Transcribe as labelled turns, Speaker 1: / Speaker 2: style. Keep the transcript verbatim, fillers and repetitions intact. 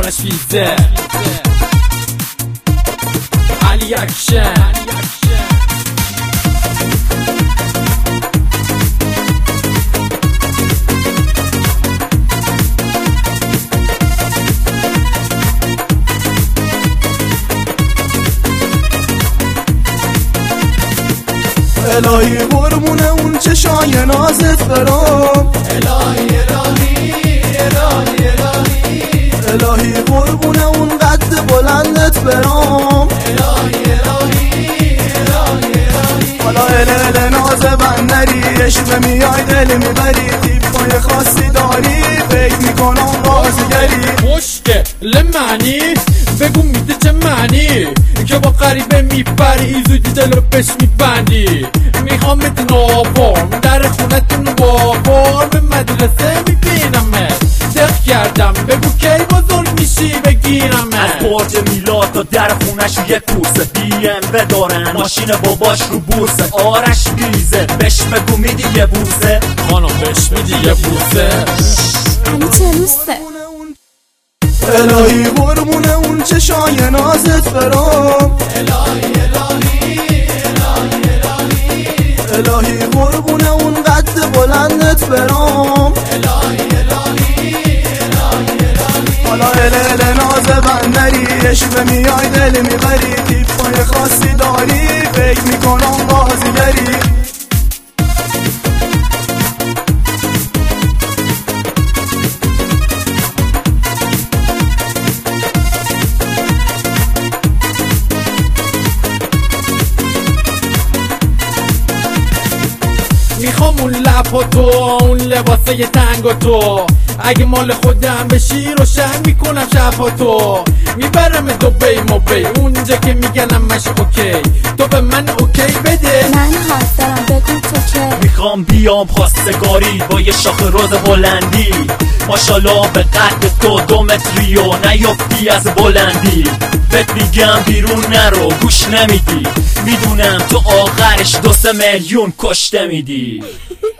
Speaker 1: آرش فیزه علی اکشن
Speaker 2: الهی قربونه اون چشای نازت برام،
Speaker 1: الهی الهی الهی الهی
Speaker 2: الهی قربونه اون قد بلندت برام،
Speaker 1: الهی الهی الهی الهی
Speaker 2: حالا اله ناز بندری عشق میای دل میبری تیپای خاصی داری فکر میکنم بازیگری
Speaker 1: مشکل معنی بگو میده چه معنی که با غریبه میپری زودی دلو بهش میبندی میخوام ناپام در خونتون بابا به مدرسه میبینمت دق کردم بگو کی بزرگ میشی بگیرم
Speaker 3: از برج میلاد تا در خونش یه کورسه بی ام و دارن ماشین باباش رو بورسه آرش بیزه بهش بگو میدی یه بوسه
Speaker 1: خانم بهش میدی یه بوسه
Speaker 4: علی چروسته
Speaker 2: الهی قربونه اون چشای نازت برام،
Speaker 1: الهی الهی الهی الهی
Speaker 2: الهی قربونه اون قد بلندت برام،
Speaker 1: الهی الهی الهی الهی
Speaker 2: حالا اله ناز بندری عشق میای دل میبری تیپای خاصی داری فکر میکنم بازیگری
Speaker 1: میخوام اون لب و تو اون لباسه تنگ و تو اگه مال خودم بشی روشن میکنم شب و تو میبرم دوبی موبی اونجا که میگنم مش اوکی تو به من اوکی بده
Speaker 4: من حاضرم بگو تو که
Speaker 3: میخوام بیام خواستگاری با یه شاخ روز بلندی ماشالله به قد تو دو متری و نیفتی از بلندی بهت میگم بیرون نرو گوش نمیدی میدونم تو آخرش دو سه میلیون کشته میدی